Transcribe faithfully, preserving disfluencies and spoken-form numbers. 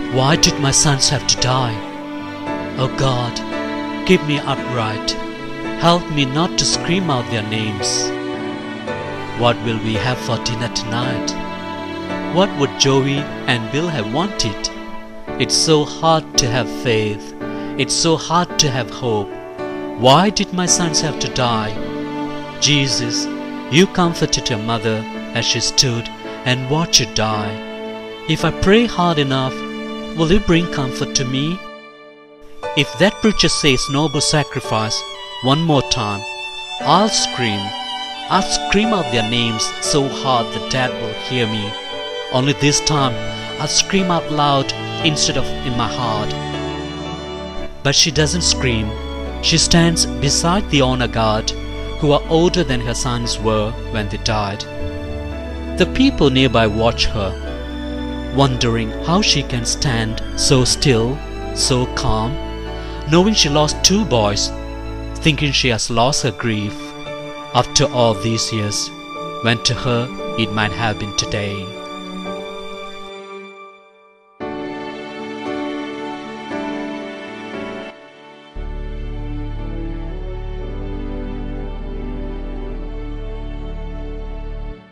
Why did my sons have to die? Oh God, keep me upright. Help me not to scream out their names. What will we have for dinner tonight? What would Joey and Bill have wanted? It's so hard to have faith. It's so hard to have hope. Why did my sons have to die? Jesus, you comforted your mother as she stood and watched you die. If I pray hard enough, will you bring comfort to me? If that preacher says noble sacrifice one more time, I'll scream. I'll scream out their names so hard that Dad will hear me. Only this time I'll scream out loud instead of in my heart. But she doesn't scream. She stands beside the honor guard, who are older than her sons were when they died. The people nearby watch her, wondering how she can stand so still, so calm, knowing she lost two boys, thinking she has lost her grief. After all these years, when to her it might have been today.